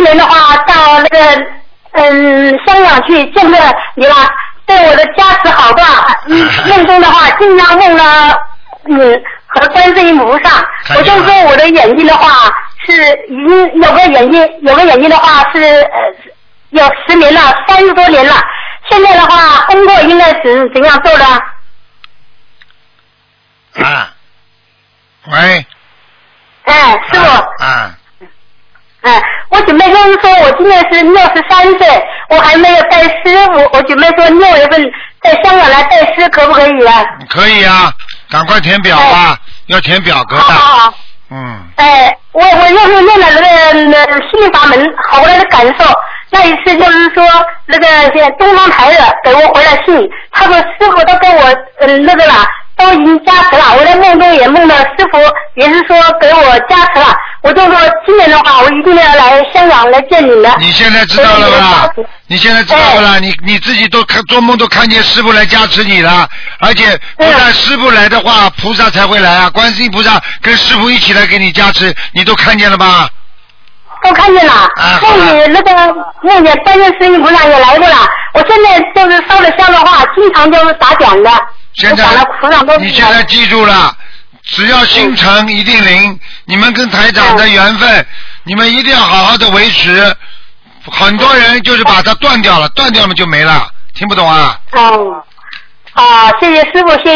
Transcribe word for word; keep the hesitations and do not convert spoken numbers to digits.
年的话到那个嗯香港去见了你了，对我的加持好大。嗯，梦中的话经常梦了嗯和观世音菩萨，我就说我的眼睛的话是已经有个眼睛有个眼睛的话是呃有十年了，三十多年了。现在的话工作应该怎怎样做的？ 啊，喂。 哎，师傅。 啊。啊哎，我准备就是说，我今年是六十三岁，我还没有拜师，我我准备说六月份在香港来拜师，可不可以啊？ 可以啊，赶快填表吧，哎、要填表格的。 好好好。 嗯。 哎，我我又是念了那个那心灵法门，好来的感受。那一次就是说，那个东方台的给我回来信，他说师傅都跟我嗯、呃、那个了。都已经加持了，我在梦中也梦到师傅，也是说给我加持了。我就说今年的话，我一定要来香港来见你们。 你现在知道了吧？你现在知道了，哎、你你自己都看做梦都看见师傅来加持你了，而且不但师傅来的话，菩萨才会来啊！观世音菩萨跟师傅一起来给你加持，你都看见了吧？ 都看见了。 啊， 梦里那个梦见观世音菩萨也来过了。我现在就是烧的香的话，经常就是打点的。 现在你现在记住了，只要心诚一定灵。你们跟台长的缘分，你们一定要好好的维持。很多人就是把它断掉了，断掉了就没了，听不懂啊？ 嗯，啊，谢谢师傅，谢谢。